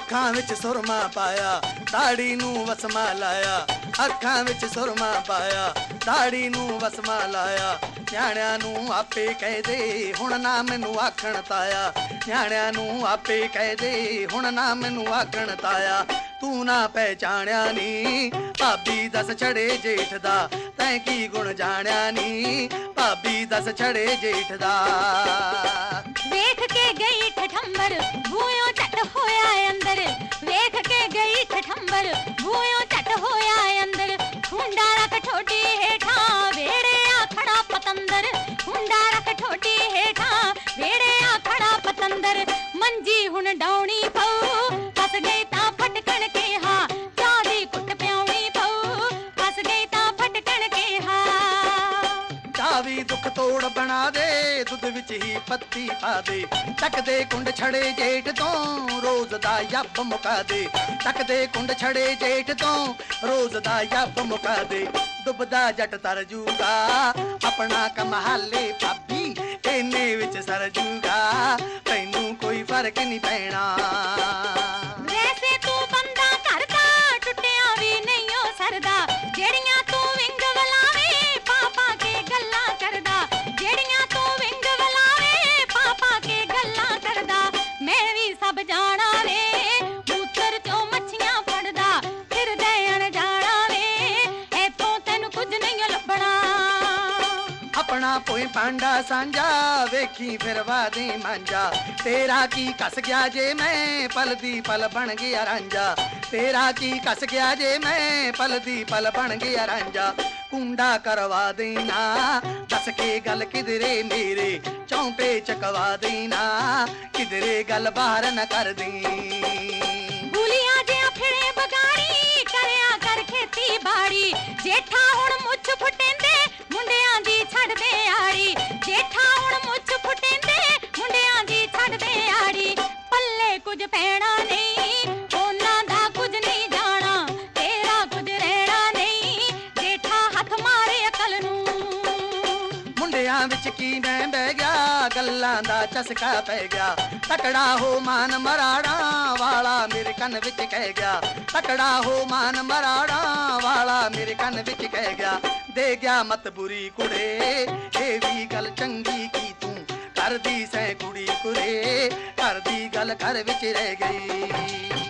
ਅੱਖਾਂ ਵਿੱਚ ਸੁਰਮਾ ਪਾਇਆ ਦਾੜੀ ਨੂੰ ਵਸਮਾ ਲਾਇਆ ਅੱਖਾਂ ਵਿੱਚ ਸੁਰਮਾ ਪਾਇਆ ਦਾੜੀ ਨੂੰ ਵਸਮਾ ਲਾਇਆ ਨਿਆਣਿਆਂ ਨੂੰ ਆਪੇ ਕਹਦੇ ਹੁਣ ਨਾ ਮੈਨੂੰ ਆਖਣ ਤਾਇਆ ਨਿਆਣਿਆਂ ਨੂੰ ਆਪੇ ਕਹਦੇ ਹੁਣ ਨਾ ਮੈਨੂੰ ਆਖਣ ਤਾਇਆ ਤੂੰ ਨਾ ਪਹਿਚਾਣਿਆ ਨੀ ਭਾਬੀ ਦੱਸ ਛੜੇ ਜੇਠ ਦਾ ਤੈਂ ਕੀ ਗੁਣ ਜਾਣਿਆ ਨੀ ਭਾਬੀ ਦੱਸ ਛੜੇ ਜੇਠ ਦਾ ਵੇਖ ਕੇ ਗਈ ਠਠੰਬਰ ਬੂਹਿਓਂ ਝੱਟ ਹੋਇਆ ਅੰਦਰ ਵੇਖ ਕੇ ਗਈ ਠਠੰਬਰ ਬੂਹਿਓਂ ਝੱਟ ਹੋਇਆ ਅੰਦਰ ਹੁੰਡਾ ਰੱਖ ਠੋਡੀ ਹੇਠਾਂ ਵੇੜੇ ਆ ਖੜਾ ਪਤੰਦਰ ਹੁੰਡਾ ਰੱਖ ਠੋਡੀ ਹੇਠਾਂ ਵੇੜੇ ਆ ਖੜਾ ਪਤੰਦਰ ਮੰਜੀ ਹੁਣ ਡਾਉਣੀ ਪਊ ਫਸ ਗਈ ਤਾਂ ਫਟਕਣ ਕਿਹਾ ਚਾਹ ਦੀ ਕੁੱਟ ਪਿਆਉਣੀ ਪਊ ਫਸ ਗਈ ਤਾਂ ਫਟਕਣ ਕਿਹਾ ਚਾਹ ਵੀ ਦੁੱਖ ਤੋੜ ਬਣਾ ਦੇ ਦੁੱਧ ਵਿੱਚ ਹੀ ਪੱਤੀ ਪਾ ਦੇ ਟੱਕਦੇ ਕੁੰਡ ਛੜੇ ਜੇਠ ਤੋਂ ਰੋਜ਼ ਦਾ ਯੱਬ ਮੁਕਾ ਦੇ ਟੱਕਦੇ ਕੁੰਡ ਛੜੇ ਜੇਠ ਤੋਂ ਰੋਜ਼ ਦਾ ਯੱਬ ਮੁਕਾ ਦੇ ਡੁੱਬਦਾ ਜੱਟ ਤਰ ਜੂਗਾ ਆਪਣਾ ਕਮਾਲੇ ਭਾਬੀ ਇਹਨੇ ਵਿੱਚ ਸਰ ਜੂਗਾ ਤੈਨੂੰ ਕੋਈ ਫਰਕ ਨਹੀਂ ਪੈਣਾ ਵੈਸੇ ਤੂੰ ਬੰਦਾ ਘਰ ਦਾ ਟੁੱਟਿਆ ਵੀ ਨਹੀਂ ਓ ਸਰਦਾ ਜਿਹੜੀਆਂ ਤੂੰ ਵਿੰਗ ਵਲਾਵੇ ਪਾਪਾ ਕੇ ਗੱਲਾਂ ਕਰਦਾ ਜਿਹੜੀਆਂ ਤੂੰ ਵਿੰਗ ਵਲਾਵੇ ਪਾਪਾ ਕੇ ਗੱਲਾਂ ਕਰਦਾ ਮੈਂ ਵੀ ਸਭ ਜਾਣਾ ਵੇ ਮੂਤਰ ਚੋਂ ਮੱਛੀਆਂ ਫੜਦਾ ਫਿਰਦੇ ਅਣਜਾਣਾ ਵੇ ਇੱਥੋਂ ਤੈਨੂੰ ਕੁਝ ਨਹੀਂ ਲੱਭਣਾ ਆਪਣਾ ਪੋਈ ਪਾਂਡਾ ਸਾਂਝਾ ਵੇਖੀ ਫਿਰ ਵਾਦੇ ਮਾਂਜਾ ਤੇਰਾ ਕੀ ਕੱਸ ਗਿਆ ਜੇ ਮੈਂ ਪਲ ਦੀ ਪਲ ਬਣ ਗਿਆ ਰਾਂਝਾ ਤੇਰਾ ਕੀ ਕੱਸ ਗਿਆ ਜੇ ਮੈਂ ਪਲ ਦੀ ਪਲ ਬਣ ਗਿਆ ਰਾਂਝਾ ਕੁੰਡਾ ਕਰਵਾ ਦੇਣਾ ਦੱਸ ਕੇ ਗੱਲ ਕਿਧਰੇ ਮੇਰੇ ਚੌਂਪੇ ਚਕਵਾ ਦੇਣਾ ਕਿਧਰੇ ਗੱਲ ਬਾਹਰ ਨਾ ਕਰ ਦੇ ਭੁਲੀਆਂ ਜਿਹਾ ਫਿਰੇ ਬਗਾੜੀ ਕਰਿਆ ਕਰ ਖੇਤੀ ਬਾੜੀ ਜੇਠਾ ਹੁਣ ਮੁੱਛ ਫੁੱਟੇਂਦੇ ਮੁੰਡਿਆਂ ਦੀ ਛੱਡਦੇ ਆੜੀ ਜੇਠਾ ਹੁਣ ਮੁੱਛ ਫੁੱਟੇਂਦੇ ਮੁੰਡਿਆਂ ਦੀ ਛੱਡਦੇ ਆੜੀ ਪੱਲੇ ਕੁਝ ਪੈਣਾ ਨਹੀਂ ਉਹਨਾਂ ਦਾ ਕੁਝ ਨਹੀਂ ਜਾਣਾ ਤੇਰਾ ਕੁਝ ਰਹਿਣਾ ਨਹੀਂ ਜੇਠਾ ਹੱਥ ਮਾਰੇ ਅਕਲ ਨੂੰ ਮੁੰਡਿਆਂ ਵਿੱਚ ਕੀ ਮੈਂ ਬਹਿ ਗਿਆ ਗੱਲਾਂ ਦਾ ਚਸਕਾ ਪੈ ਗਿਆ ਤਕੜਾ ਹੋ ਮਾਨ ਮਰਾੜਾ ਵਾਲਾ ਮੇਰੇ ਕੰਨ ਵਿੱਚ ਕਹਿ ਗਿਆ ਤਕੜਾ ਹੋ ਮਾਨ ਮਰਾੜਾ ਵਾਲਾ ਮੇਰੇ ਕੰਨ ਵਿੱਚ ਕਹਿ ਗਿਆ ਦੇ ਗਿਆ ਮਤ ਬੁਰੀ ਕੁੜੇ ਇਹ ਵੀ ਗੱਲ ਚੰਗੀ ਕੀ ਤੂੰ ਕਰਦੀ ਸੈਂ ਕੁੜੀ ਕੁਰੇ ਘਰ ਦੀ ਗੱਲ ਘਰ ਵਿੱਚ ਰਹਿ ਗਈ